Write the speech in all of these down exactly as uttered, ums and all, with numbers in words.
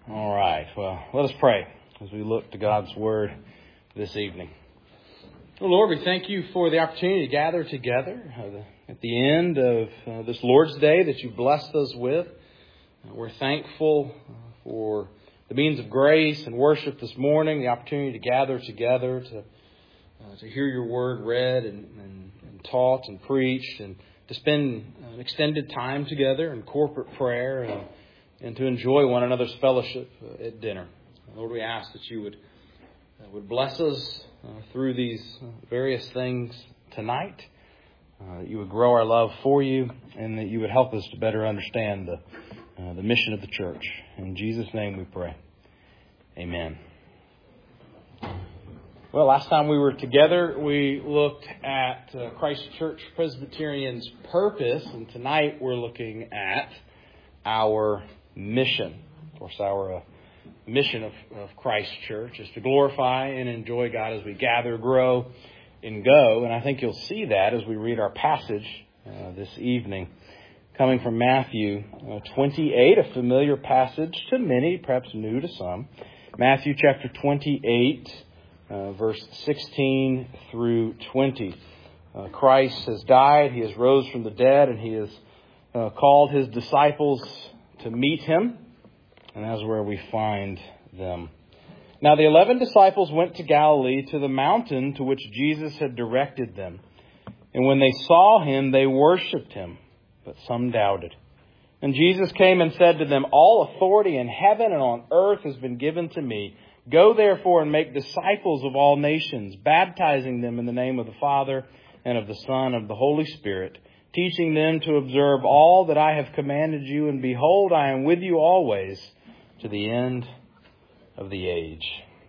All right. Well, let us pray as we look to God's Word this evening. Well, Lord, we thank you for the opportunity to gather together uh, the, at the end of uh, this Lord's Day that you blessed us with. Uh, we're thankful uh, for the means of grace and worship this morning, the opportunity to gather together, to uh, to hear your Word read and, and, and taught and preached, and to spend an extended time together in corporate prayer and and to enjoy one another's fellowship uh, at dinner. Lord, we ask that you would uh, would bless us uh, through these uh, various things tonight, uh, that you would grow our love for you, and that you would help us to better understand the uh, the mission of the church. In Jesus' name we pray. Amen. Well, last time we were together, we looked at uh, Christ Church Presbyterian's purpose, and tonight we're looking at our mission. Of course, our uh, mission of, of Christ Church is to glorify and enjoy God as we gather, grow, and go. And I think you'll see that as we read our passage uh, this evening, coming from Matthew uh, twenty-eight, a familiar passage to many, perhaps new to some. Matthew chapter twenty-eight, uh, verse sixteen through twenty. Uh, Christ has died, he has rose from the dead, and he has uh, called his disciples to meet him, and that's where we find them. Now the eleven disciples went to Galilee, to the mountain to which Jesus had directed them. And when they saw him, they worshipped him, but some doubted. And Jesus came and said to them, "All authority in heaven and on earth has been given to me. Go therefore and make disciples of all nations, baptizing them in the name of the Father and of the Son and of the Holy Spirit, teaching them to observe all that I have commanded you. And behold, I am with you always to the end of the age."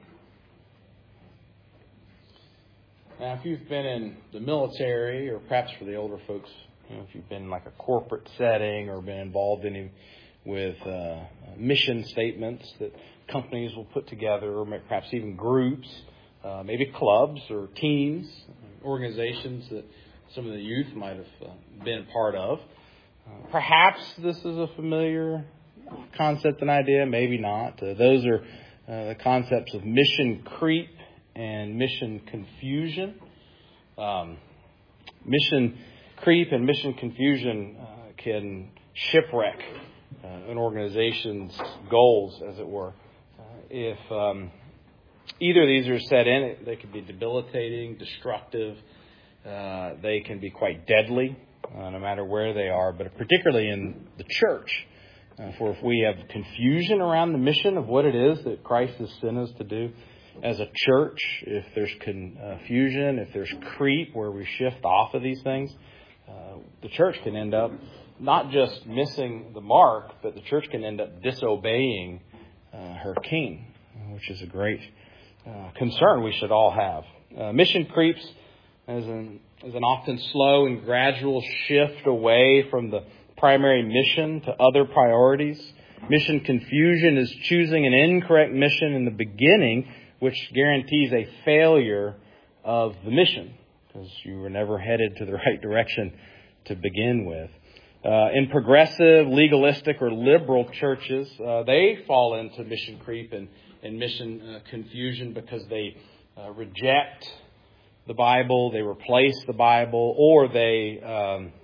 Now, if you've been in the military, or perhaps for the older folks, you know, if you've been in like a corporate setting or been involved in with uh, mission statements that companies will put together, or perhaps even groups, uh, maybe clubs or teams, organizations that some of the youth might have uh, been a part of. Uh, perhaps this is a familiar concept and idea, maybe not. Uh, those are uh, the concepts of mission creep and mission confusion. Um, mission creep and mission confusion uh, can shipwreck uh, an organization's goals, as it were. Uh, if um, either of these are set in, they can be debilitating, destructive. Uh, they can be quite deadly, uh, no matter where they are, but particularly in the church. Uh, for if we have confusion around the mission of what it is that Christ has sent us to do as a church, if there's confusion, if there's creep where we shift off of these things, uh, the church can end up not just missing the mark, but the church can end up disobeying uh, her king, which is a great uh, concern we should all have. Uh, mission creeps as an, as an often slow and gradual shift away from the primary mission to other priorities. Mission confusion is choosing an incorrect mission in the beginning, which guarantees a failure of the mission, because you were never headed to the right direction to begin with. Uh, in progressive, legalistic, or liberal churches, uh, they fall into mission creep and, and mission uh, confusion because they uh, reject the Bible, they replace the Bible, or they um,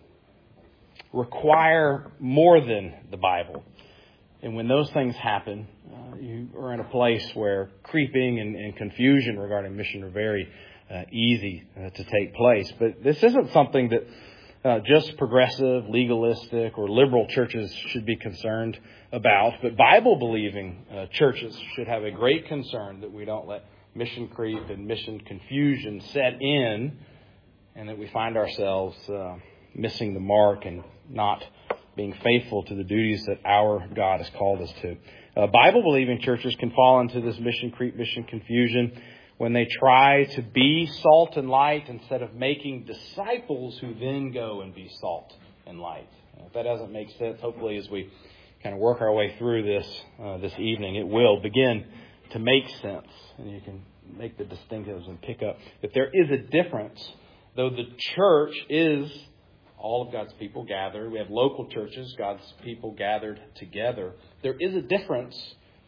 require more than the Bible. And when those things happen, uh, you are in a place where creeping and, and confusion regarding mission are very uh, easy uh, to take place. But this isn't something that uh, just progressive, legalistic, or liberal churches should be concerned about. But Bible-believing uh, churches should have a great concern that we don't let mission creep and mission confusion set in, and that we find ourselves uh, missing the mark and not being faithful to the duties that our God has called us to. Uh, Bible-believing churches can fall into this mission creep, mission confusion when they try to be salt and light instead of making disciples who then go and be salt and light. If that doesn't make sense, hopefully as we kind of work our way through this uh, this evening, it will begin to make sense. And you can make the distinctives and pick up that there is a difference, though the church is all of God's people gathered. We have local churches, God's people gathered together. There is a difference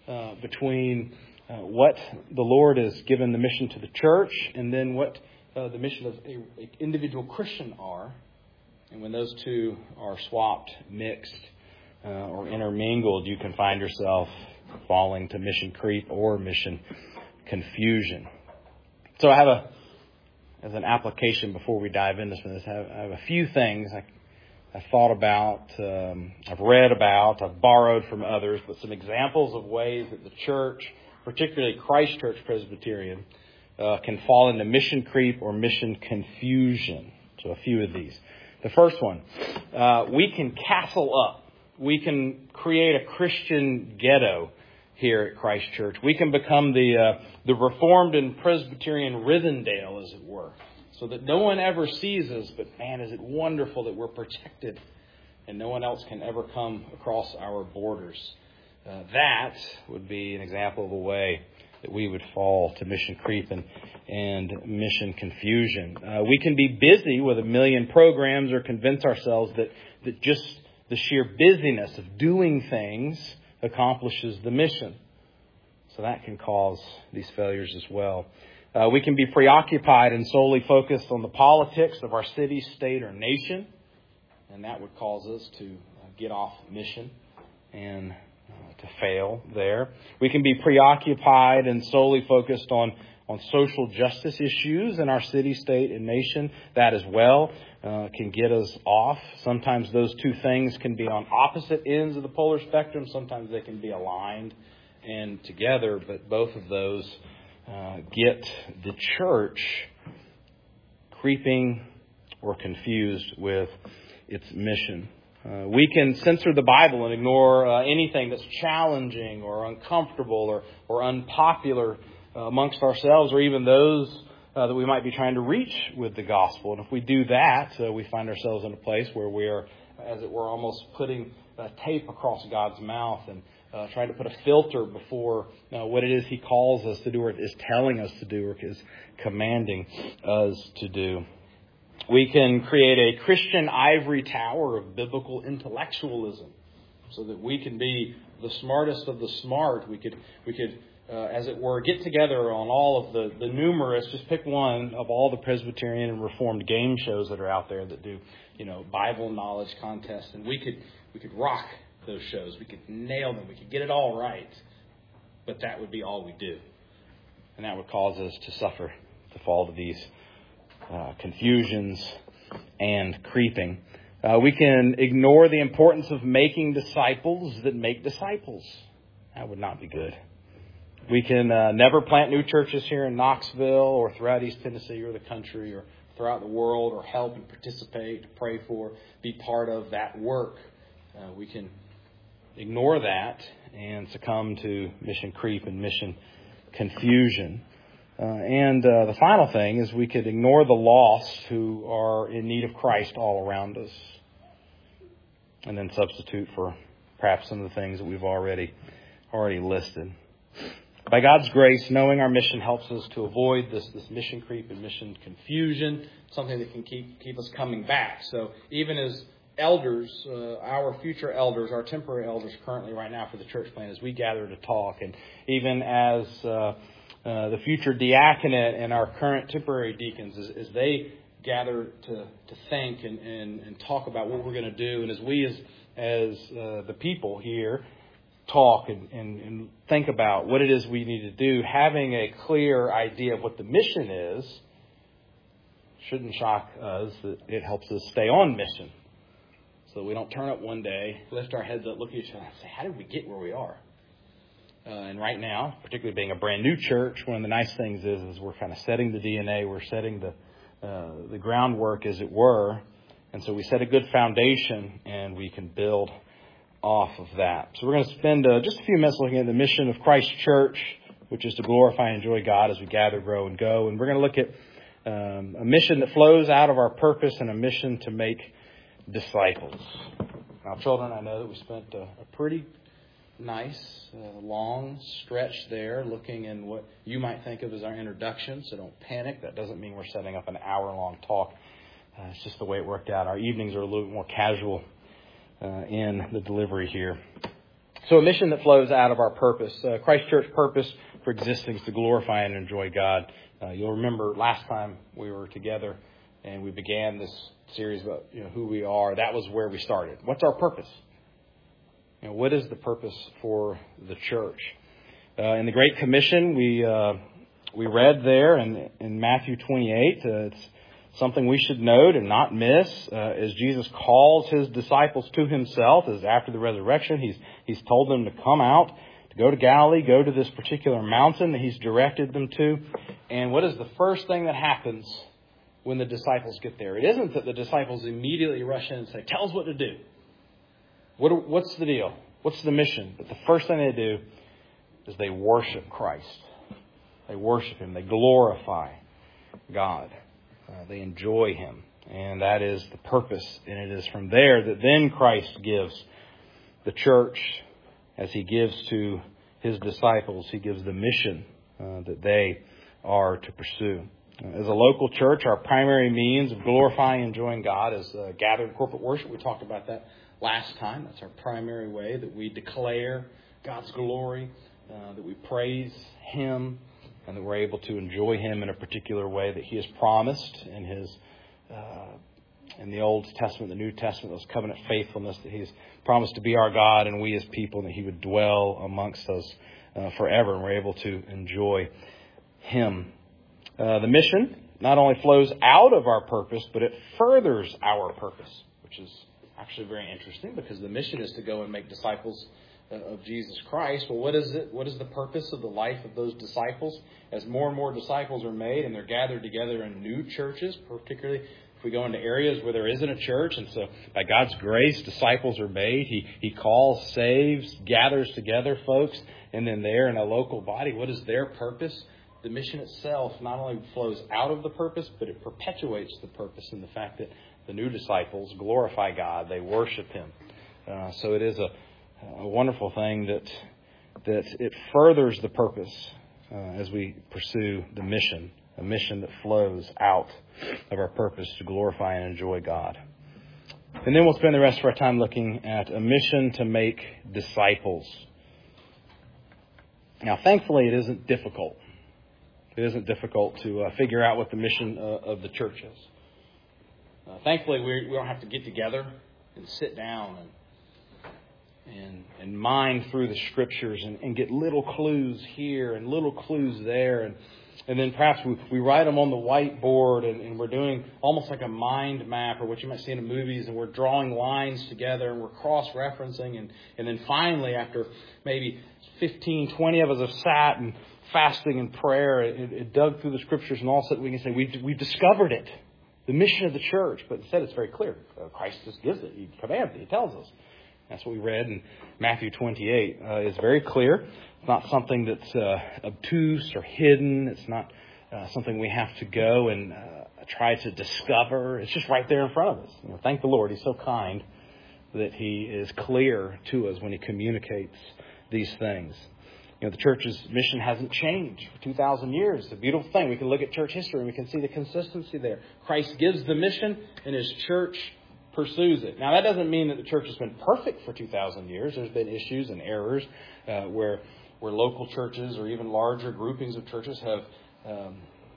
uh, between uh, what the Lord has given the mission to the church and then what uh, the mission of an individual Christian are. And when those two are swapped, mixed, uh, or intermingled, you can find yourself falling to mission creep or mission confusion. So I have a, as an application before we dive into this, I have, I have a few things I, I've thought about, um, I've read about, I've borrowed from others, but some examples of ways that the church, particularly Christ Church Presbyterian, uh, can fall into mission creep or mission confusion. So a few of these. The first one, uh, we can castle up. We can create a Christian ghetto here at Christ Church. We can become the uh, the Reformed and Presbyterian Rivendell, as it were, so that no one ever sees us. But man, is it wonderful that we're protected and no one else can ever come across our borders. Uh, that would be an example of a way that we would fall to mission creep and, and mission confusion. Uh, we can be busy with a million programs or convince ourselves that, that just the sheer busyness of doing things accomplishes the mission. So that can cause these failures as well. Uh, we can be preoccupied and solely focused on the politics of our city, state, or nation. And that would cause us to uh, get off mission and to fail there. We can be preoccupied and solely focused on, on social justice issues in our city, state, and nation. That as well uh, can get us off. Sometimes those two things can be on opposite ends of the polar spectrum. Sometimes they can be aligned and together, but both of those uh, get the church creeping or confused with its mission. Uh, we can censor the Bible and ignore uh, anything that's challenging or uncomfortable or, or unpopular uh, amongst ourselves, or even those uh, that we might be trying to reach with the gospel. And if we do that, uh, we find ourselves in a place where we are, as it were, almost putting uh, tape across God's mouth and uh, trying to put a filter before uh, what it is He calls us to do, or is telling us to do, or is commanding us to do. We can create a Christian ivory tower of biblical intellectualism so that we can be the smartest of the smart. We could, we could, uh, as it were, get together on all of the, the numerous, just pick one of all the Presbyterian and Reformed game shows that are out there that do, you know, Bible knowledge contests. And we could, we could rock those shows. We could nail them. We could get it all right. But that would be all we do. And that would cause us to suffer, to fall to these Uh, confusions and creeping. Uh, we can ignore the importance of making disciples that make disciples. That would not be good. We can uh, never plant new churches here in Knoxville or throughout East Tennessee or the country or throughout the world, or help and participate, pray for, be part of that work. Uh, we can ignore that and succumb to mission creep and mission confusion. Uh, and uh, the final thing is we could ignore the lost who are in need of Christ all around us, and then substitute for perhaps some of the things that we've already already listed. By God's grace, knowing our mission helps us to avoid this, this mission creep and mission confusion, something that can keep keep us coming back. So even as elders, uh, our future elders, our temporary elders currently right now for the church plan, as we gather to talk, and even as uh, Uh, the future diaconate and our current temporary deacons, as, as they gather to, to think and, and, and talk about what we're going to do, and as we as as uh, the people here talk and, and, and think about what it is we need to do, having a clear idea of what the mission is shouldn't shock us. That it helps us stay on mission, so that we don't turn up one day, lift our heads up, look at each other, and say, "How did we get where we are?" Uh, and right now, particularly being a brand new church, one of the nice things is, is we're kind of setting the D N A. We're setting the uh, the groundwork, as it were. And so we set a good foundation, and we can build off of that. So we're going to spend uh, just a few minutes looking at the mission of Christ Church, which is to glorify and enjoy God as we gather, grow, and go. And we're going to look at um, a mission that flows out of our purpose and a mission to make disciples. Now, children, I know that we spent a, a pretty nice, uh, long stretch there looking in what you might think of as our introduction, so don't panic. That doesn't mean we're setting up an hour-long talk. Uh, it's just the way it worked out. Our evenings are a little bit more casual uh, in the delivery here. So a mission that flows out of our purpose. Uh, Christ Church purpose for existing is to glorify and enjoy God. Uh, you'll remember last time we were together and we began this series about you know who we are. That was where we started. What's our purpose? You know, what is the purpose for the church? Uh, in the Great Commission, we uh, we read there in, in Matthew twenty-eight. Uh, it's something we should note and not miss uh, as Jesus calls his disciples to himself. As after the resurrection, he's he's told them to come out, to go to Galilee, go to this particular mountain that he's directed them to. And what is the first thing that happens when the disciples get there? It isn't that the disciples immediately rush in and say, "Tell us what to do." What what's the deal? What's the mission? But the first thing they do is they worship Christ. They worship him. They glorify God. Uh, they enjoy him. And that is the purpose. And it is from there that then Christ gives the church, as he gives to his disciples, he gives the mission uh, that they are to pursue. Uh, as a local church, our primary means of glorifying and enjoying God is uh, gathered corporate worship. We talked about that last time. That's our primary way that we declare God's glory, uh, that we praise him, and that we're able to enjoy him in a particular way that he has promised in his uh, in the Old Testament, the New Testament, those covenant faithfulness, that he's promised to be our God and we as people, and that he would dwell amongst us uh, forever, and we're able to enjoy him. Uh, the mission not only flows out of our purpose, but it furthers our purpose, which is actually very interesting, because the mission is to go and make disciples of Jesus Christ. Well, what is it? What is the purpose of the life of those disciples? As more and more disciples are made and they're gathered together in new churches, particularly if we go into areas where there isn't a church, and so by God's grace, disciples are made. He He calls, saves, gathers together folks, and then they're in a local body. What is their purpose? The mission itself not only flows out of the purpose, but it perpetuates the purpose in the fact that the new disciples glorify God. They worship him. Uh, so it is a A wonderful thing that that it furthers the purpose uh, as we pursue the mission, a mission that flows out of our purpose to glorify and enjoy God. And then we'll spend the rest of our time looking at a mission to make disciples. Now, thankfully, it isn't difficult. It isn't difficult to uh, figure out what the mission uh, of the church is. Uh, thankfully, we, we don't have to get together and sit down and And, and mine through the scriptures and, and get little clues here and little clues there. And, and then perhaps we, we write them on the whiteboard and, and we're doing almost like a mind map, or what you might see in the movies, and we're drawing lines together and we're cross-referencing. And, and then finally, after maybe fifteen, twenty of us have sat and fasting and prayer, it, it dug through the scriptures, and all of a sudden we can say, we've, we've discovered it, the mission of the church. But instead it's very clear. Christ just gives it. He commands it. He tells us. That's what we read in Matthew twenty-eight. Uh, it's very clear. It's not something that's uh, obtuse or hidden. It's not uh, something we have to go and uh, try to discover. It's just right there in front of us. You know, thank the Lord. He's so kind that he is clear to us when he communicates these things. You know, the church's mission hasn't changed for two thousand years. It's a beautiful thing. We can look at church history and we can see the consistency there. Christ gives the mission and his church pursues it. Now, that doesn't mean that the church has been perfect for two thousand years. There's been issues and errors uh, where where local churches or even larger groupings of churches have um,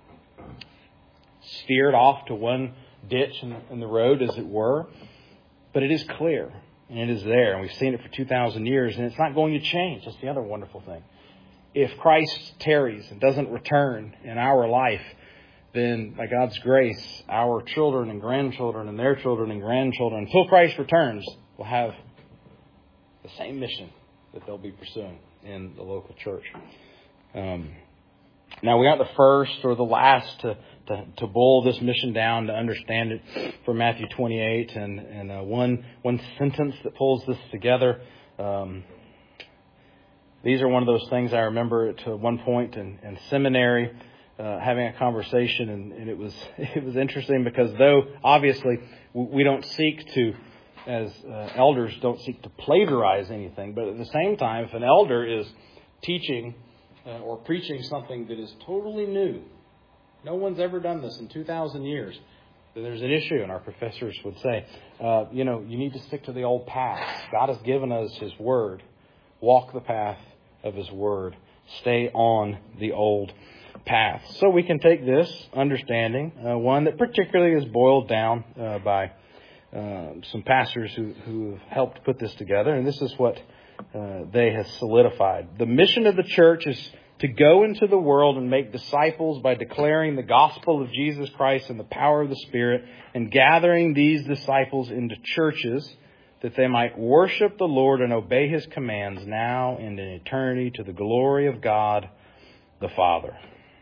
steered off to one ditch in, in the road, as it were. But it is clear, and it is there, and we've seen it for two thousand years, and it's not going to change. That's the other wonderful thing. If Christ tarries and doesn't return in our life, then by God's grace, our children and grandchildren and their children and grandchildren, until Christ returns, will have the same mission that they'll be pursuing in the local church. Um, now, we aren't the first or the last to, to, to boil this mission down to understand it from Matthew twenty-eight. And, and uh, one, one sentence that pulls this together. Um, these are one of those things I remember at one point in, in seminary. Uh, having a conversation, and, and it was it was interesting because though obviously we don't seek to, as uh, elders, don't seek to plagiarize anything, but at the same time, if an elder is teaching uh, or preaching something that is totally new, no one's ever done this in two thousand years, then there's an issue, and our professors would say, uh, you know, you need to stick to the old path. God has given us his word. Walk the path of His Word. Stay on the old path. So we can take this understanding, uh, one that particularly is boiled down uh, by uh, some pastors who, who have helped put this together, and this is what uh, they have solidified. The mission of the church is to go into the world and make disciples by declaring the gospel of Jesus Christ and the power of the Spirit, and gathering these disciples into churches that they might worship the Lord and obey His commands now and in eternity to the glory of God the Father.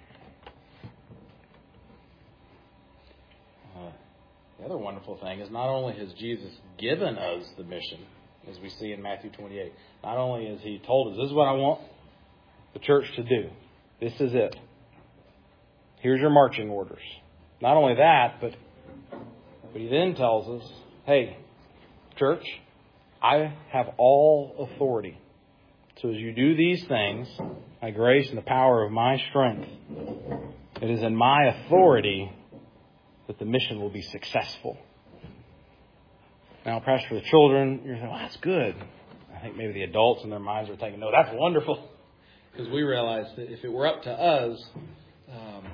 Uh, the other wonderful thing is not only has Jesus given us the mission, as we see in Matthew twenty-eight, not only has He told us, this is what I want the church to do. This is it. Here's your marching orders. Not only that, but, but He then tells us, hey, church, I have all authority. So as you do these things, my grace and the power of my strength, it is in my authority that the mission will be successful. Now, perhaps for the children, you're saying, well, that's good. I think maybe the adults in their minds are thinking, no, that's wonderful. Because we realize that if it were up to us, um,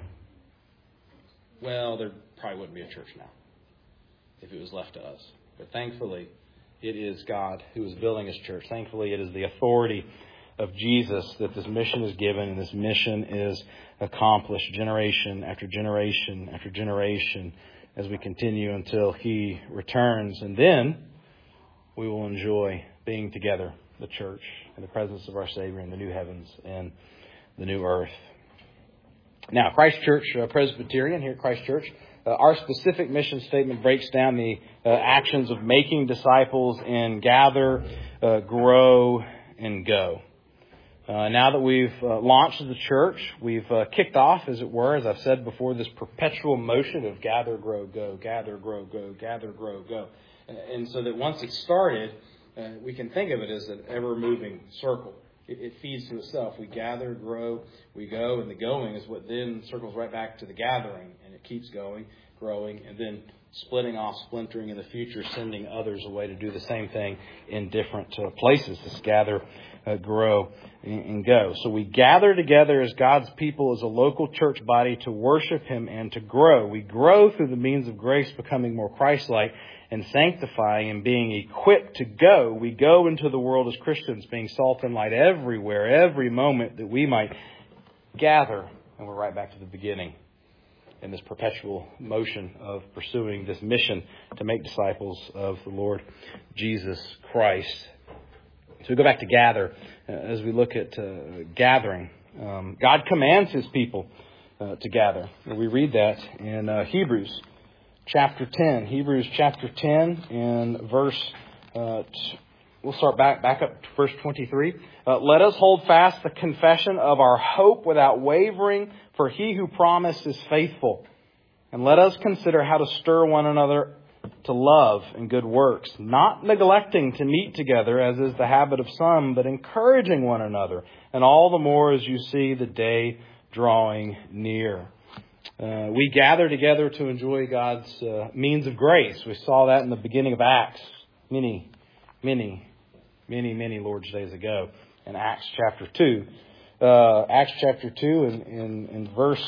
well, there probably wouldn't be a church now if it was left to us. But thankfully, it is God who is building His church. Thankfully, it is the authority of Jesus that this mission is given, and this mission is accomplished generation after generation after generation as we continue until He returns. And then we will enjoy being together, the church, in the presence of our Savior in the new heavens and the new earth. Now, Christ Church uh, Presbyterian here at Christ Church, uh, our specific mission statement breaks down the uh, actions of making disciples and gather, uh, grow, and go. Uh, now that we've uh, launched the church, we've uh, kicked off, as it were, as I've said before, this perpetual motion of gather, grow, go, gather, grow, go, gather, grow, go. And so that once it's started, uh, we can think of it as an ever-moving circle. It, it feeds to itself. We gather, grow, we go, and the going is what then circles right back to the gathering. And it keeps going, growing, and then splitting off, splintering in the future, sending others away to do the same thing in different uh, places. This gather, uh, grow, and, and go. So we gather together as God's people, as a local church body, to worship Him and to grow. We grow through the means of grace, becoming more Christ-like and sanctifying and being equipped to go. We go into the world as Christians, being salt and light everywhere, every moment, that we might gather. And we're right back to the beginning in this perpetual motion of pursuing this mission to make disciples of the Lord Jesus Christ. So we go back to gather uh, as we look at uh, gathering. Um, God commands His people uh, to gather. And we read that in uh, Hebrews chapter ten. Hebrews chapter ten and verse, uh, t- we'll start back, back up to verse twenty-three. Uh, Let us hold fast the confession of our hope without wavering, for He who promised is faithful. And let us consider how to stir one another to love and good works, not neglecting to meet together, as is the habit of some, but encouraging one another, and all the more as you see the day drawing near. Uh, we gather together to enjoy God's uh, means of grace. We saw that in the beginning of Acts, many, many, many, many Lord's days ago, in Acts chapter two. Uh, Acts chapter two, in, in, in verse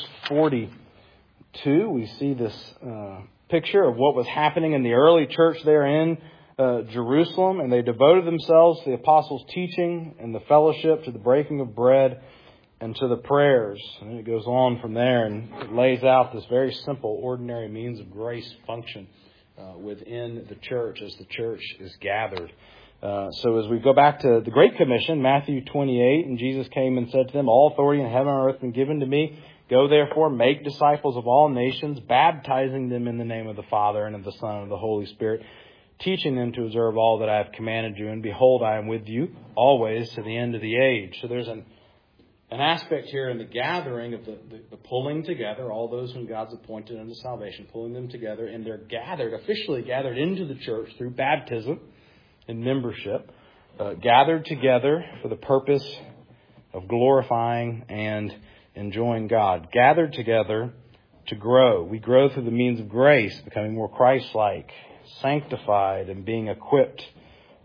forty-two, we see this uh, picture of what was happening in the early church there in uh, Jerusalem. And they devoted themselves to the apostles' teaching and the fellowship, to the breaking of bread, and to the prayers. And it goes on from there, and it lays out this very simple, ordinary means of grace function uh, within the church as the church is gathered. Uh, so as we go back to the Great Commission, Matthew twenty-eight, and Jesus came and said to them, all authority in heaven and earth has been given to me. Go therefore, make disciples of all nations, baptizing them in the name of the Father and of the Son and of the Holy Spirit, teaching them to observe all that I have commanded you. And behold, I am with you always to the end of the age. So there's an An aspect here in the gathering of the, the, the pulling together, all those whom God's appointed unto salvation, pulling them together, and they're gathered, officially gathered into the church through baptism and membership, uh, gathered together for the purpose of glorifying and enjoying God. Gathered together to grow. We grow through the means of grace, becoming more Christ-like, sanctified, and being equipped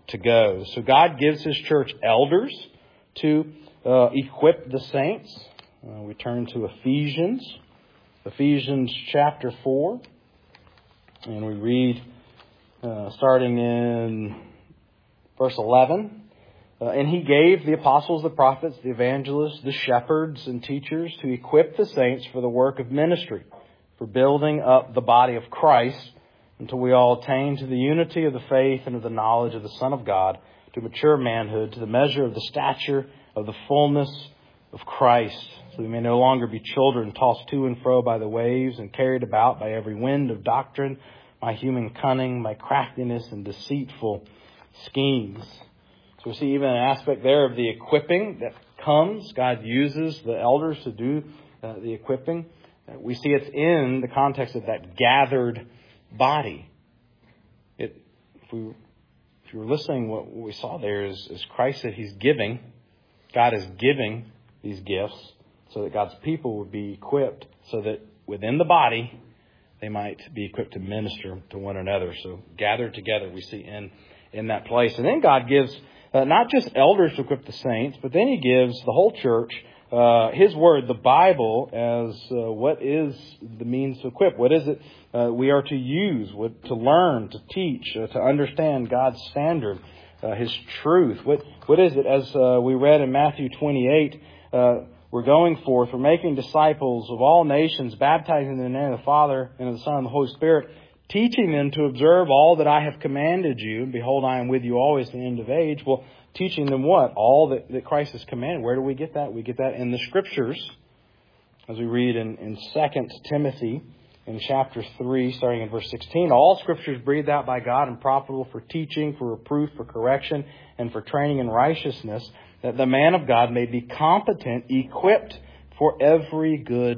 to go. So God gives His church elders to uh, equip the saints. Uh, we turn to Ephesians, Ephesians chapter four, and we read uh, starting in verse eleven. Uh, and He gave the apostles, the prophets, the evangelists, the shepherds, and teachers to equip the saints for the work of ministry, for building up the body of Christ, until we all attain to the unity of the faith and of the knowledge of the Son of God, to mature manhood, to the measure of the stature of the fullness of Christ, so we may no longer be children tossed to and fro by the waves and carried about by every wind of doctrine, by human cunning, by craftiness and deceitful schemes. So we see even an aspect there of the equipping that comes. God uses the elders to do uh, the equipping. Uh, we see it's in the context of that gathered body. It, if, we, if you were listening, what we saw there is, is Christ said He's giving. God is giving these gifts so that God's people would be equipped, so that within the body they might be equipped to minister to one another. So gathered together we see in, in that place. And then God gives uh, not just elders to equip the saints, but then He gives the whole church uh, His Word, the Bible, as uh, what is the means to equip. What is it uh, we are to use, what, to learn, to teach, uh, to understand God's standard, uh, His truth. What What is it, as uh, we read in Matthew twenty-eight, uh, we're going forth, we're making disciples of all nations, baptizing in the name of the Father and of the Son and the Holy Spirit, teaching them to observe all that I have commanded you. And behold, I am with you always to the end of age. Well, teaching them what? All that, that Christ has commanded. Where do we get that? We get that in the Scriptures. As we read in, in Second Timothy, in chapter three, starting in verse sixteen, all Scripture is breathed out by God and profitable for teaching, for reproof, for correction, and for training in righteousness, that the man of God may be competent, equipped for every good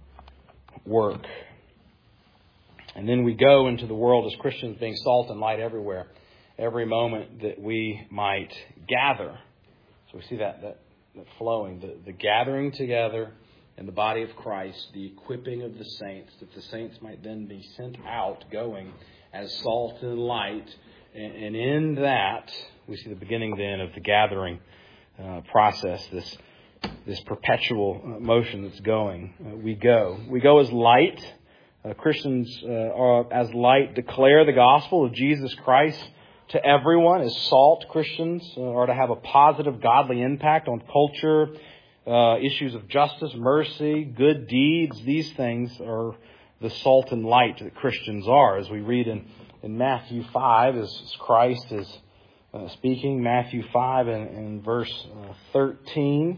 work. And then we go into the world as Christians, being salt and light everywhere, every moment that we might gather. So we see that that, that flowing, the, the gathering together in the body of Christ, the equipping of the saints, that the saints might then be sent out, going as salt and light. And, and in that, we see the beginning then of the gathering uh, process, this this perpetual uh, motion that's going. Uh, we go. We go as light. Uh, Christians uh, are, as light, declare the gospel of Jesus Christ to everyone. As salt, Christians uh, are to have a positive, godly impact on culture, uh, issues of justice, mercy, good deeds. These things are the salt and light that Christians are. As we read in, in Matthew five, as Christ is uh, speaking, Matthew five and, and verse uh, thirteen.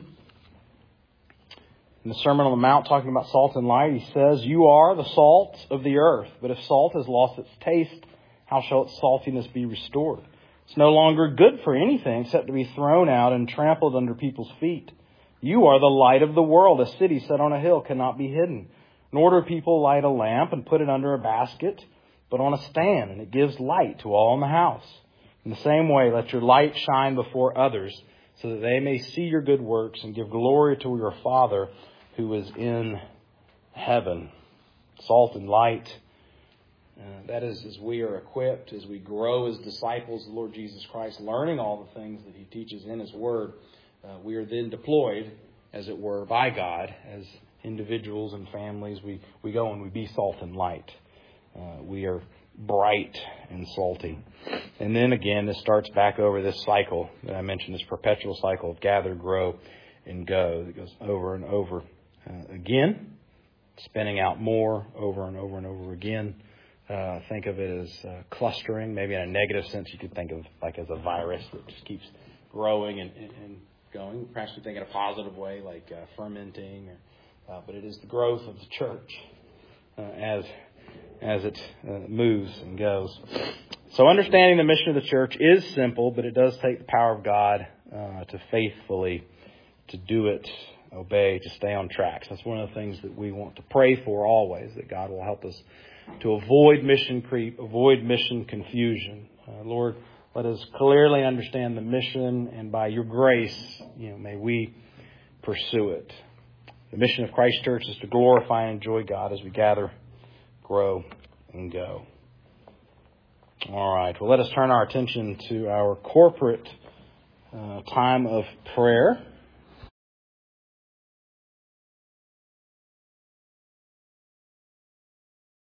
In the Sermon on the Mount, talking about salt and light, He says, "You are the salt of the earth, but if salt has lost its taste, how shall its saltiness be restored? It's no longer good for anything except to be thrown out and trampled under people's feet. You are the light of the world. A city set on a hill cannot be hidden. Nor do people light a lamp and put it under a basket, but on a stand, and it gives light to all in the house. In the same way, let your light shine before others, so that they may see your good works and give glory to your Father who is in heaven." Salt and light. Uh, that is, as we are equipped, as we grow as disciples of the Lord Jesus Christ, learning all the things that He teaches in His Word, uh, we are then deployed, as it were, by God as individuals and families. We, we go and we be salt and light. Uh, we are bright and salty. And then again, this starts back over this cycle that I mentioned, this perpetual cycle of gather, grow, and go that goes over and over uh, again, spinning out more over and over and over again. Uh, think of it as uh, clustering. Maybe in a negative sense, you could think of like as a virus that just keeps growing and, and, and going. Perhaps you think in a positive way, like uh, fermenting. Or, uh, but it is the growth of the church uh, as as it uh, moves and goes. So understanding the mission of the church is simple, but it does take the power of God uh, to faithfully to do it, obey, to stay on track. So that's one of the things that we want to pray for always, that God will help us to avoid mission creep, avoid mission confusion. Uh, Lord, let us clearly understand the mission, and by your grace, you know, may we pursue it. The mission of Christ Church is to glorify and enjoy God as we gather, grow, and go. All right. Well, let us turn our attention to our corporate uh, time of prayer.